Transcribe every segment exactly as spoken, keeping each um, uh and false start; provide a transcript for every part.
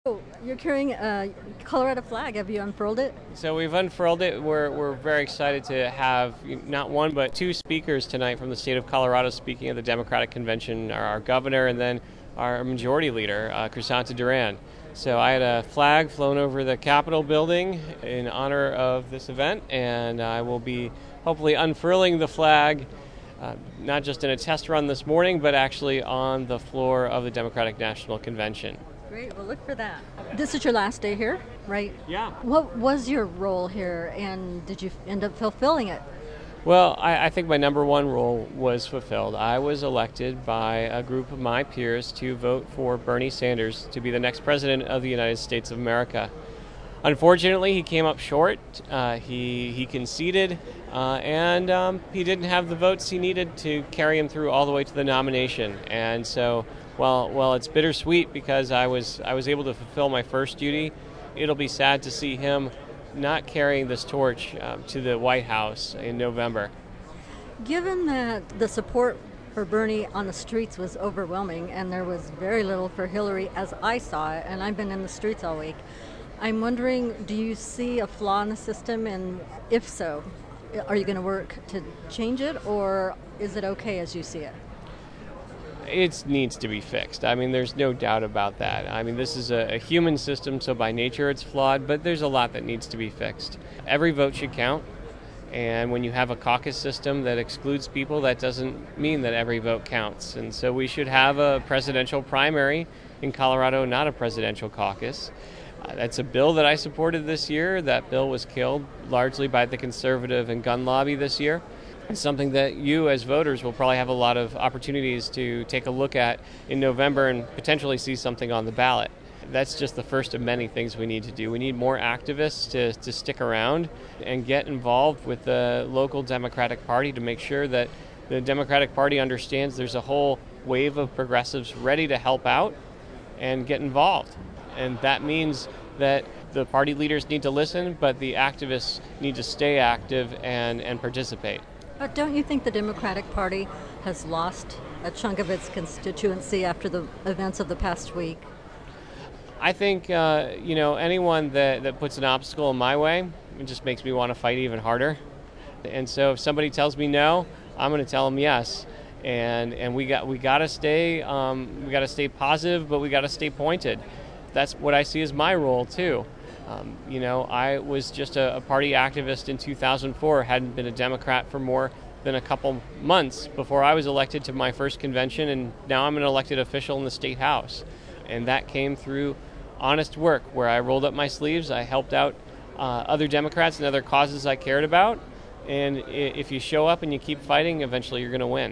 You're carrying a Colorado flag. Have you unfurled it? So we've unfurled it. We're, we're very excited to have not one but two speakers tonight from the state of Colorado speaking at the Democratic Convention, our, our governor and then our majority leader, uh, Crisanta Duran. So I had a flag flown over the Capitol building in honor of this event, and I will be hopefully unfurling the flag uh, not just in a test run this morning, but actually on the floor of the Democratic National Convention. Great, we'll look for that. This is your last day here, right? Yeah. What was your role here, and did you end up fulfilling it? Well, I, I think my number one role was fulfilled. I was elected by a group of my peers to vote for Bernie Sanders to be the next president of the United States of America. Unfortunately, he came up short. Uh, he, he conceded, uh, and um, he didn't have the votes he needed to carry him through all the way to the nomination. And so, well, well, it's bittersweet because I was I was able to fulfill my first duty. It'll be sad to see him not carrying this torch um, to the White House in November. Given that the support for Bernie on the streets was overwhelming and there was very little for Hillary as I saw it, and I've been in the streets all week, I'm wondering, do you see a flaw in the system, and if so, are you going to work to change it, or is it okay as you see it? It needs to be fixed. I mean, there's no doubt about that. I mean, this is a, a human system, so by nature it's flawed, but there's a lot that needs to be fixed. Every vote should count, and when you have a caucus system that excludes people, that doesn't mean that every vote counts. And so we should have a presidential primary in Colorado, not a presidential caucus. Uh, that's a bill that I supported this year. That bill was killed largely by the conservative and gun lobby this year. It's something that you as voters will probably have a lot of opportunities to take a look at in November and potentially see something on the ballot. That's just the first of many things we need to do. We need more activists to, to stick around and get involved with the local Democratic Party to make sure that the Democratic Party understands there's a whole wave of progressives ready to help out and get involved. And that means that the party leaders need to listen, but the activists need to stay active and, and participate. But don't you think the Democratic Party has lost a chunk of its constituency after the events of the past week? I think, uh, you know, anyone that, that puts an obstacle in my way, it just makes me want to fight even harder. And so if somebody tells me no, I'm going to tell them yes. And and we got we got to stay um, we got to stay positive, but we got to stay pointed. That's what I see as my role too. Um, you know, I was just a, a party activist in two thousand four, hadn't been a Democrat for more than a couple months before I was elected to my first convention, and now I'm an elected official in the state house. And that came through honest work where I rolled up my sleeves, I helped out uh, other Democrats and other causes I cared about, and if you show up and you keep fighting, eventually you're going to win.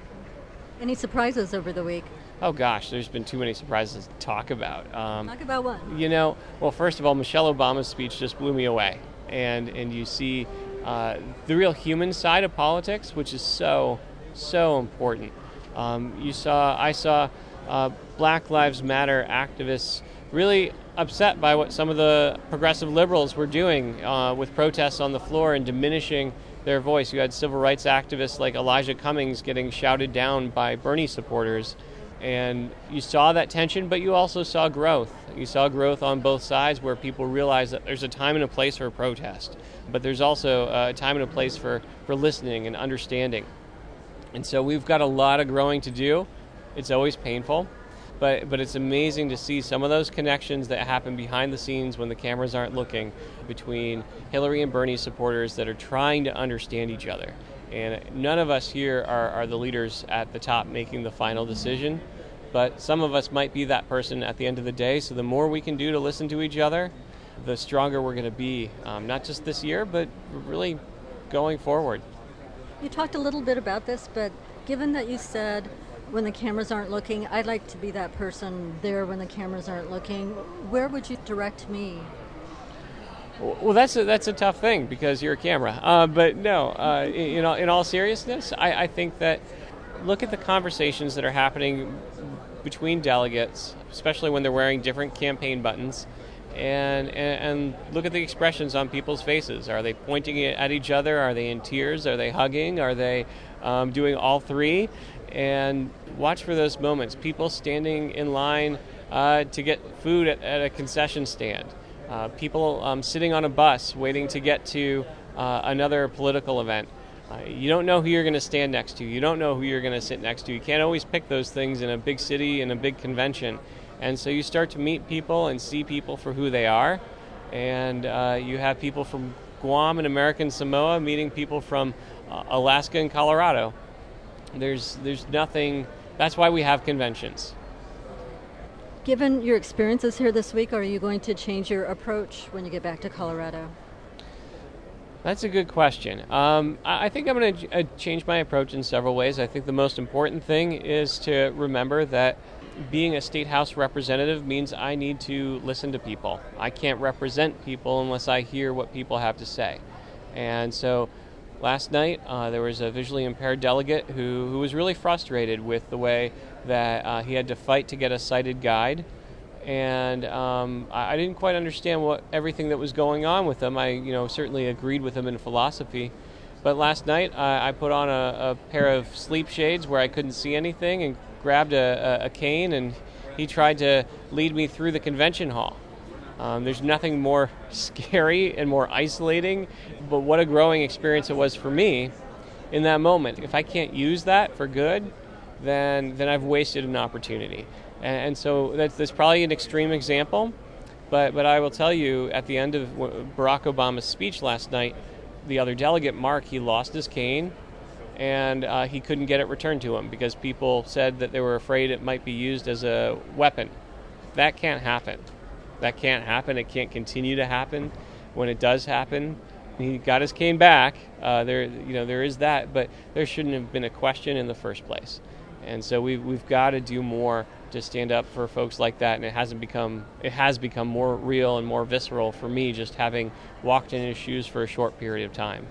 Any surprises over the week? Oh gosh, there's been too many surprises to talk about. Um, talk about what? You know, well, first of all, Michelle Obama's speech just blew me away. And and you see uh, the real human side of politics, which is so, so important. Um, you saw, I saw uh, Black Lives Matter activists really upset by what some of the progressive liberals were doing uh, with protests on the floor and diminishing their voice. You had civil rights activists like Elijah Cummings getting shouted down by Bernie supporters. And you saw that tension, but you also saw growth. You saw growth on both sides where people realize that there's a time and a place for a protest, but there's also a time and a place for, for listening and understanding. And so we've got a lot of growing to do. It's always painful, but but it's amazing to see some of those connections that happen behind the scenes when the cameras aren't looking between Hillary and Bernie supporters that are trying to understand each other. And none of us here are, are the leaders at the top making the final decision, but some of us might be that person at the end of the day. So the more we can do to listen to each other, the stronger we're going to be, um, not just this year, but really going forward. You talked a little bit about this, but given that you said when the cameras aren't looking, I'd like to be that person there when the cameras aren't looking, where would you direct me? Well, that's a, that's a tough thing because you're a camera. Uh, but no, uh, in, in, all, in all seriousness, I, I think that look at the conversations that are happening between delegates, especially when they're wearing different campaign buttons, and, and, and look at the expressions on people's faces. Are they pointing at each other? Are they in tears? Are they hugging? Are they um, doing all three? And watch for those moments. People standing in line uh, to get food at, at a concession stand, uh, people um, sitting on a bus waiting to get to uh, another political event. Uh, you don't know who you're going to stand next to. You don't know who you're going to sit next to. You can't always pick those things in a big city, in a big convention. And so you start to meet people and see people for who they are. And uh, you have people from Guam and American Samoa meeting people from uh, Alaska and Colorado. There's there's nothing. That's why we have conventions. Given your experiences here this week, are you going to change your approach when you get back to Colorado? That's a good question. Um, I think I'm going to change my approach in several ways. I think the most important thing is to remember that being a state house representative means I need to listen to people. I can't represent people unless I hear what people have to say. And so last night uh, there was a visually impaired delegate who, who was really frustrated with the way that uh, he had to fight to get a sighted guide. And um, I didn't quite understand what everything that was going on with him. I, you know, certainly agreed with him in philosophy. But last night I, I put on a, a pair of sleep shades where I couldn't see anything and grabbed a, a, a cane, and he tried to lead me through the convention hall. Um, there's nothing more scary and more isolating, but what a growing experience it was for me in that moment. If I can't use that for good, then then I've wasted an opportunity. And so that's, that's probably an extreme example, but, but I will tell you, at the end of Barack Obama's speech last night, the other delegate, Mark, he lost his cane, and uh, he couldn't get it returned to him because people said that they were afraid it might be used as a weapon. That can't happen. That can't happen. It can't continue to happen. When it does happen, he got his cane back. Uh, there, you know, there is that, but there shouldn't have been a question in the first place. And so we've we've got to do more to stand up for folks like that, and it hasn't become it has become more real and more visceral for me just having walked in his shoes for a short period of time.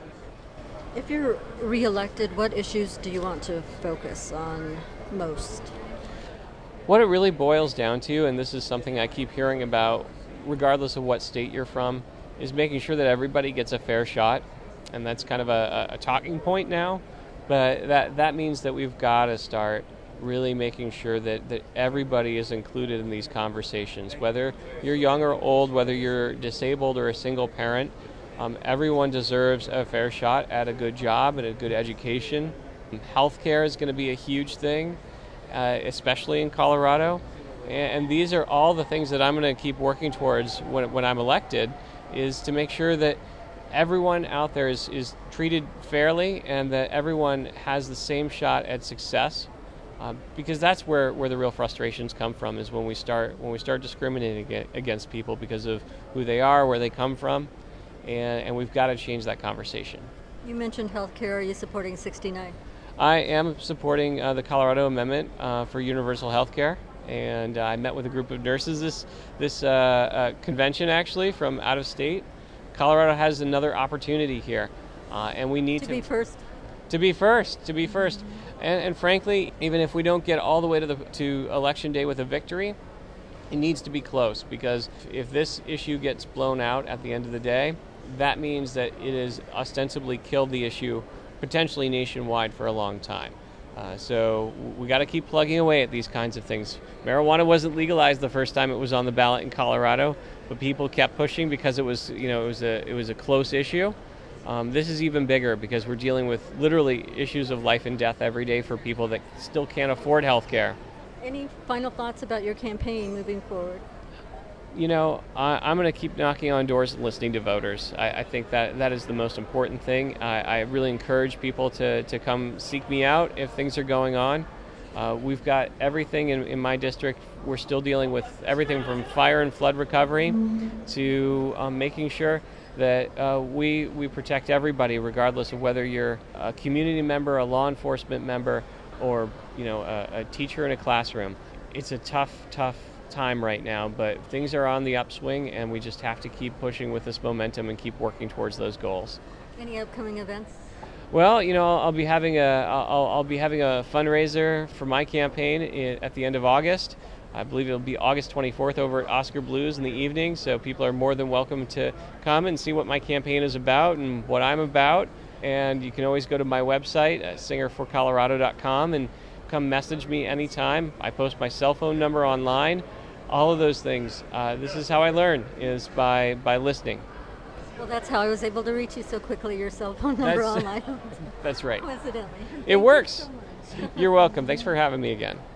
If you're reelected, what issues do you want to focus on most? What it really boils down to, and this is something I keep hearing about regardless of what state you're from, is making sure that everybody gets a fair shot, and that's kind of a, a talking point now. But that, that means that we've got to start really making sure that, that everybody is included in these conversations. Whether you're young or old, whether you're disabled or a single parent, um, everyone deserves a fair shot at a good job and a good education. Healthcare is going to be a huge thing, uh, especially in Colorado. And, and these are all the things that I'm going to keep working towards when, when I'm elected, is to make sure that everyone out there is, is treated fairly and that everyone has the same shot at success, uh, because that's where, where the real frustrations come from, is when we start when we start discriminating against people because of who they are, where they come from, and, and we've got to change that conversation. You mentioned healthcare. Are you supporting sixty-nine? I am supporting uh, the Colorado Amendment uh, for universal health care, and uh, I met with a group of nurses this, this uh, uh, convention actually from out of state. Colorado has another opportunity here, uh, and we need to, to be first. To be first, to be first, and, and frankly, even if we don't get all the way to the to election day with a victory, it needs to be close, because if this issue gets blown out at the end of the day, that means that it has ostensibly killed the issue, potentially nationwide, for a long time. Uh, so we got to keep plugging away at these kinds of things. Marijuana wasn't legalized the first time it was on the ballot in Colorado, but people kept pushing because it was, you know, it was a it was a close issue. Um, this is even bigger because we're dealing with literally issues of life and death every day for people that still can't afford health care. Any final thoughts about your campaign moving forward? You know, I, I'm going to keep knocking on doors and listening to voters. I, I think that that is the most important thing. I, I really encourage people to, to come seek me out if things are going on. Uh, we've got everything in, in my district. We're still dealing with everything from fire and flood recovery to um, making sure that uh, we we protect everybody, regardless of whether you're a community member, a law enforcement member, or you know a, a teacher in a classroom. It's a tough, tough time right now, but things are on the upswing, and we just have to keep pushing with this momentum and keep working towards those goals. Any upcoming events? Well, you know, I'll, I'll be having a I'll, I'll be having a fundraiser for my campaign in, at the end of August. I believe it'll be August twenty-fourth over at Oscar Blues in the evening, so people are more than welcome to come and see what my campaign is about and what I'm about. And you can always go to my website, uh, singer for colorado dot com, and come message me anytime. I post my cell phone number online. All of those things. Uh, this is how I learn, is by, by listening. Well, that's how I was able to reach you so quickly, your cell phone number That's, online. that's right. Coincidentally. It Thank works. you so much. You're welcome. Thanks for having me again.